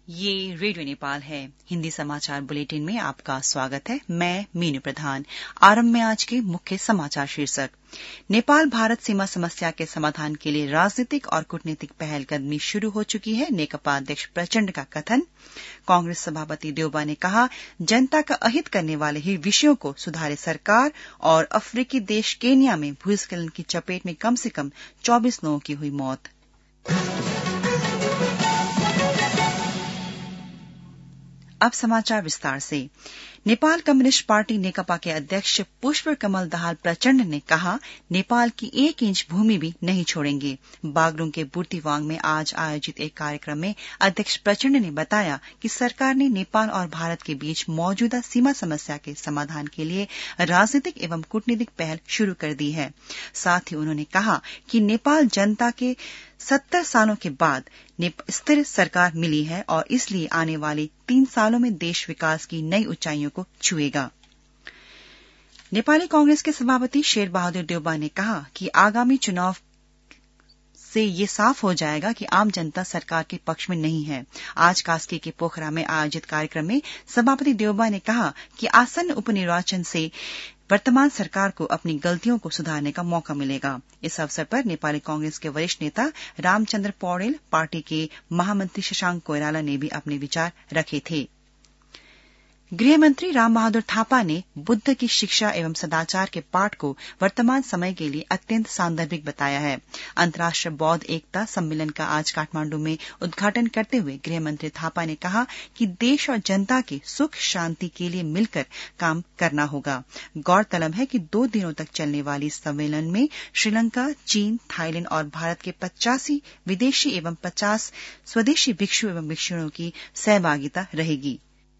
ये रेडियो नेपाल है। हिंदी समाचार बुलेटिन में आपका स्वागत है। मैं मीनू प्रधान। आरंभ में आज के मुख्य समाचार शीर्षक। नेपाल भारत सीमा समस्या के समाधान के लिए राजनीतिक और कूटनीतिक पहलकदमी शुरू हो चुकी है, नेकपा अध्यक्ष प्रचण्ड का कथन। कांग्रेस सभापति देउबा ने कहा, जनता का अहित करने वाले ही विषयों को सुधारे सरकार। और अफ्रीकी देश केन्या में भूस्खलन की चपेट में कम से कम 24 लोगों की हुई मौत। अब समाचार विस्तार से। नेपाल कम्युनिस्ट पार्टी नेकपा के अध्यक्ष पुष्प कमल दाहाल प्रचण्ड ने कहा, नेपाल की 1 इंच भूमि भी नहीं छोड़ेंगे। बागलुङ के बुर्तिवाङ में आज आयोजित एक कार्यक्रम में अध्यक्ष प्रचण्ड ने बताया कि सरकार ने नेपाल और भारत के बीच मौजूदा सीमा समस्या के समाधान के लिए राजनीतिक एवं कूटनीतिक पहल शुरू कर दी है। साथ ही उन्होंने कहा कि नेपाल जनता के 70 सालों के बाद स्थिर सरकार मिली है और इसलिए आने वाले 3 सालों में देश विकास की नई ऊंचाइयों को छुएगा। नेपाली कांग्रेस के सभापति शेर बहादुर देउबा ने कहा कि आगामी चुनाव से ये साफ हो जाएगा कि आम जनता सरकार के पक्ष में नहीं है। आज कास्की के पोखरा में आयोजित कार्यक्रम में सभापति देउबा ने कहा कि आसन्न उपनिर्वाचन से वर्तमान सरकार को अपनी गलतियों को सुधारने का मौका मिलेगा। इस अवसर पर नेपाली कांग्रेस के वरिष्ठ नेता रामचन्द्र पौडेल, पार्टी के महामंत्री शशांक कोइराला ने भी अपने विचार रखे थे। गृहमंत्री रामबहादुर थापा ने बुद्ध की शिक्षा एवं सदाचार के पाठ को वर्तमान समय के लिए अत्यंत सांदर्भिक बताया है। अंतर्राष्ट्रीय बौद्ध एकता सम्मेलन का आज काठमांडू में उद्घाटन करते हुए गृहमंत्री थापा ने कहा कि देश और जनता के सुख शांति के लिए मिलकर काम करना होगा। गौरतलब है कि 2 दिनों तक चलने वाली इस सम्मेलन में श्रीलंका, चीन, थाईलैंड और भारत के 85 विदेशी एवं 50 स्वदेशी भिक्षु एवं भिक्षुणियों की सहभागिता रहेगी।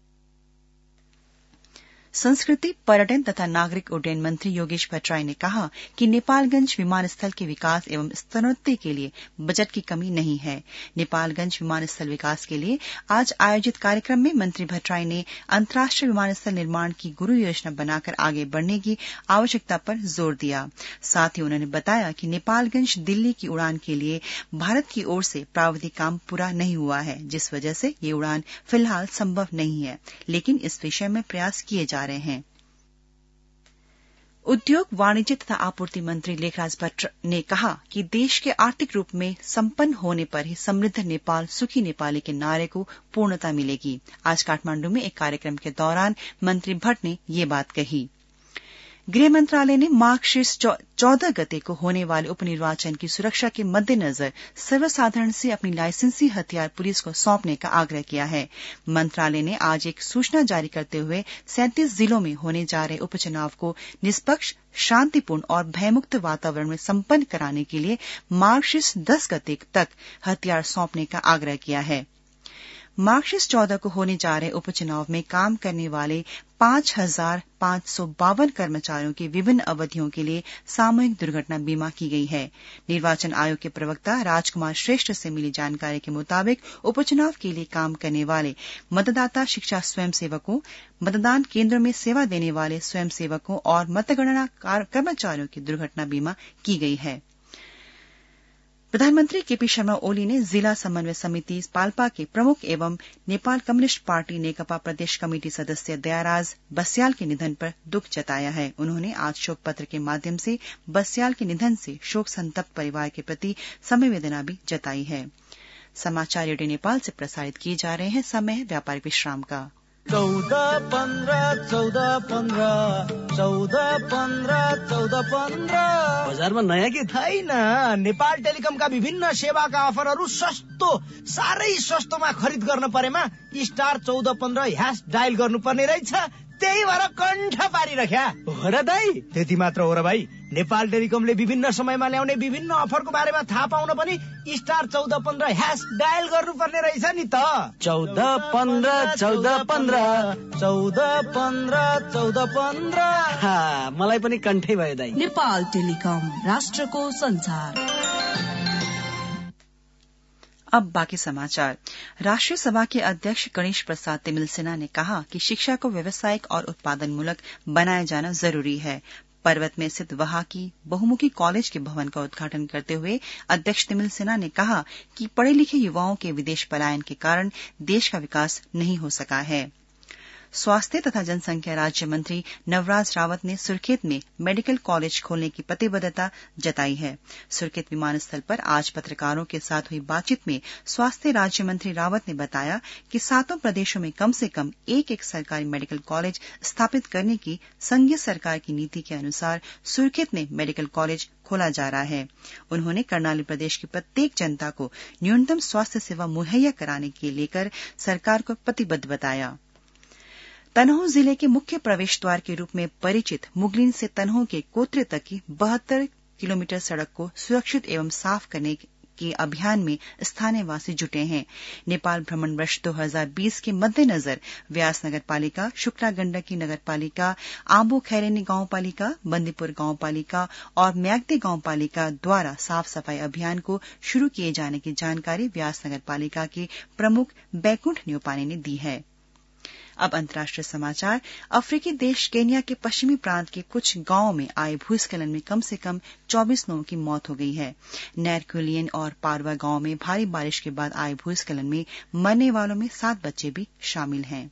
संस्कृति, पर्यटन तथा नागरिक उड्डयन मंत्री योगेश भट्टराई ने कहा कि नेपालगंज विमानस्थल के विकास एवं स्तरोन्नति के लिए बजट की कमी नहीं है। नेपालगंज विमानस्थल विकास के लिए आज आयोजित कार्यक्रम में मंत्री भट्टराई ने अंतर्राष्ट्रीय विमानस्थल निर्माण की गुरु योजना बनाकर आगे बढ़ने की आवश्यकता पर जोर दिया। साथ ही उन्होंने बताया कि नेपालगंज दिल्ली की उड़ान के लिए भारत की ओर से प्राविधिक काम पूरा नहीं हुआ है, जिस वजह से ये उड़ान फिलहाल संभव नहीं है, लेकिन इस विषय में प्रयास किए जा रहे हैं। उद्योग, वाणिज्य तथा आपूर्ति मंत्री लेखराज भट्ट ने कहा कि देश के आर्थिक रूप में संपन्न होने पर ही समृद्ध नेपाल, सुखी नेपाली के नारे को पूर्णता मिलेगी। आज काठमांडू में एक कार्यक्रम के दौरान मंत्री भट्ट ने ये बात कही। गृह मंत्रालय ने मार्गशीर्ष 14 गते को होने वाले उपनिर्वाचन की सुरक्षा के मद्देनजर सर्वसाधारण से अपनी लाइसेंसी हथियार पुलिस को सौंपने का आग्रह किया है। मंत्रालय ने आज एक सूचना जारी करते हुए 37 जिलों में होने जा रहे उपचुनाव को निष्पक्ष, शांतिपूर्ण और भयमुक्त वातावरण में संपन्न कराने के लिए मार्गशीर्ष 10 गते तक हथियार सौंपने का आग्रह किया है। मार्गशीर्ष 14 को होने जा रहे उपचुनाव में काम करने वाले 5,552 कर्मचारियों की विभिन्न अवधियों के लिए सामूहिक दुर्घटना बीमा की गई है। निर्वाचन आयोग के प्रवक्ता राजकुमार श्रेष्ठ से मिली जानकारी के मुताबिक उपचुनाव के लिए काम करने वाले मतदाता शिक्षा स्वयंसेवकों, मतदान केंद्रों में सेवा देने वाले स्वयंसेवकों और मतगणना कर्मचारियों की दुर्घटना बीमा की गई है। प्रधानमंत्री केपी शर्मा ओली ने जिला समन्वय समिति पाल्पा के प्रमुख एवं नेपाल कम्युनिस्ट पार्टी नेकपा प्रदेश कमेटी सदस्य दयाराज बस्याल के निधन पर दुख जताया है। उन्होंने आज शोक पत्र के माध्यम से बस्याल के निधन से शोक संतप्त परिवार के प्रति संवेदना भी जताई है। समाचार रेडियो नेपाल से प्रसारित किए जा रहे हैं। समय व्यापारिक विश्राम का। 14-15 बजारमा नयाँ के छैन। नेपाल टेलिकमका विभिन्न सेवाका अफरहरू सस्तो, साह्रै सस्तोमा खरिद गर्न परेमा स्टार 1415 ह्यास डायल गर्नुपर्ने रहेछ। त्यही भएर कण्ठ पारिरख्या हो र दाइ। त्यति मात्र हो र भाइ, नेपाल टेलिकमले विभिन्न समयमा ल्याउने विभिन्न अफरको बारेमा थाहा पाउन पनि स्टार 1415 ह्यास डायल गर्नुपर्ने रहेछ नि त। 14-15 मलाई पनि कण्ठै भयो दाइ। नेपाल टेलिकम, राष्ट्रको संचार। अब बाकी समाचार। राष्ट्रीय सभा के अध्यक्ष गणेश प्रसाद तिमिल सिन्हा ने कहा कि शिक्षा को व्यावसायिक और उत्पादनमूलक बनाया जाना जरूरी है। पर्वत में स्थित वहाकी बहुमुखी कॉलेज के भवन का उद्घाटन करते हुए अध्यक्ष तिमिल सिन्हा ने कहा कि पढ़े लिखे युवाओं के विदेश पलायन के कारण देश का विकास नहीं हो सका है। स्वास्थ्य तथा जनसंख्या राज्य मंत्री नवराज रावत ने सुर्खेत में मेडिकल कॉलेज खोलने की प्रतिबद्धता जताई है। सुर्खेत विमानस्थल पर आज पत्रकारों के साथ हुई बातचीत में स्वास्थ्य राज्य मंत्री रावत ने बताया कि 7 प्रदेशों में कम से कम एक सरकारी मेडिकल कॉलेज स्थापित करने की संघीय सरकार की नीति के अनुसार सुर्खेत में मेडिकल कॉलेज खोला जा रहा है। उन्होंने कर्णाली प्रदेश की प्रत्येक जनता को न्यूनतम स्वास्थ्य सेवा मुहैया कराने के लेकर सरकार को प्रतिबद्ध बताया। तनहू जिले के मुख्य प्रवेश द्वार के रूप में परिचित मुगलिन से तनहू के कोत्रे तक की 72 किलोमीटर सड़क को सुरक्षित एवं साफ करने के अभियान में स्थानीय वासी जुटे हैं। नेपाल भ्रमण वर्ष 2020 के मद्देनजर व्यास नगर पालिका, शुक्ला गण्डकी नगर पालिका, आंबो खैरेनी गांव पालिका, बंदीपुर गांव पालिका और म्याग्दे गांव पालिका द्वारा साफ सफाई अभियान को शुरू किए जाने की जानकारी व्यास नगर पालिका के प्रमुख बैकुंठ न्योपाने ने दी है। अब अंतर्राष्ट्रीय समाचार। अफ्रीकी देश केन्या के पश्चिमी प्रांत के कुछ गांवों में आए भूस्खलन में कम से कम 24 लोगों की मौत हो गई है। नैरकुलियन और पारवा गांव में भारी बारिश के बाद आए भूस्खलन में मरने वालों में 7 बच्चे भी शामिल हैं।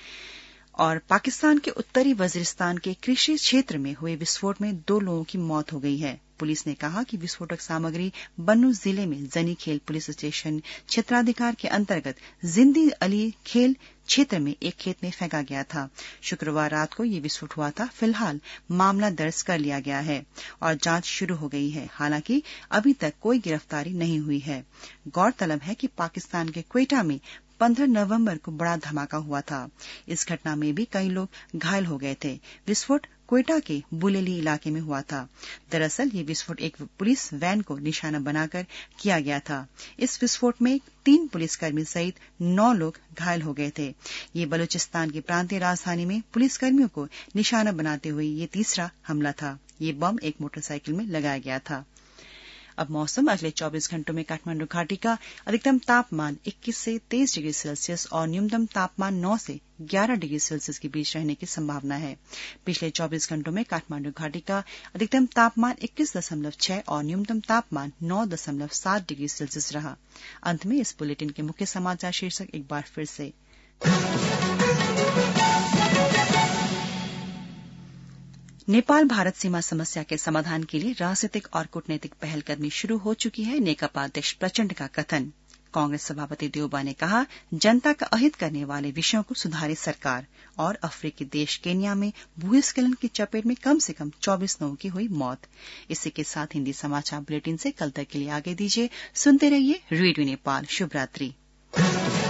और पाकिस्तान के उत्तरी वजीरिस्तान के कृषि क्षेत्र में हुए विस्फोट में 2 लोगों की मौत हो गई है। पुलिस ने कहा कि विस्फोटक सामग्री बन्नू जिले में जनी खेल पुलिस स्टेशन क्षेत्राधिकार के अंतर्गत जिंदी अली खेल क्षेत्र में एक खेत में फेंका गया था। शुक्रवार रात को ये विस्फोट हुआ था। फिलहाल मामला दर्ज कर लिया गया है और जांच शुरू हो गई है। हालांकि अभी तक कोई गिरफ्तारी नहीं हुई है। गौरतलब है कि पाकिस्तान के क्वेटा में 15 नवंबर को बड़ा धमाका हुआ था। इस घटना में भी कई लोग घायल हो गए थे। विस्फोट क्वेटा के बुलेली इलाके में हुआ था। दरअसल ये विस्फोट एक पुलिस वैन को निशाना बनाकर किया गया था। इस विस्फोट में 3 पुलिसकर्मी सहित 9 लोग घायल हो गए थे। ये बलूचिस्तान की प्रांतीय राजधानी में पुलिसकर्मियों को निशाना बनाते हुए ये तीसरा हमला था। ये बम एक मोटरसाइकिल में लगाया गया था। अब मौसम। अगले 24 घंटों में काठमांडू घाटी का अधिकतम तापमान 21 से 23 डिग्री सेल्सियस और न्यूनतम तापमान 9 से 11 डिग्री सेल्सियस के बीच रहने की संभावना है। पिछले 24 घंटों में काठमांडू घाटी का अधिकतम तापमान 21.6 और न्यूनतम तापमान 9.7 डिग्री सेल्सियस रहा। अंत में इस बुलेटिन के मुख्य समाचार शीर्षक एक बार फिर से। नेपाल भारत सीमा समस्या के समाधान के लिए राजनीतिक और कूटनीतिक पहलकदमी शुरू हो चुकी है। नेकपा अध्यक्ष प्रचंड का कथन। कांग्रेस सभापति देओबा ने कहा, जनता का अहित करने वाले विषयों को सुधारे सरकार। और अफ्रीकी देश केन्या में भूस्खलन की चपेट में कम से कम 24 लोगों की हुई मौत। इसी के साथ हिंदी समाचार बुलेटिन से कल तक के लिए आगे दीजिए। सुनते रहिए रेडियो नेपाल। शुभ रात्रि।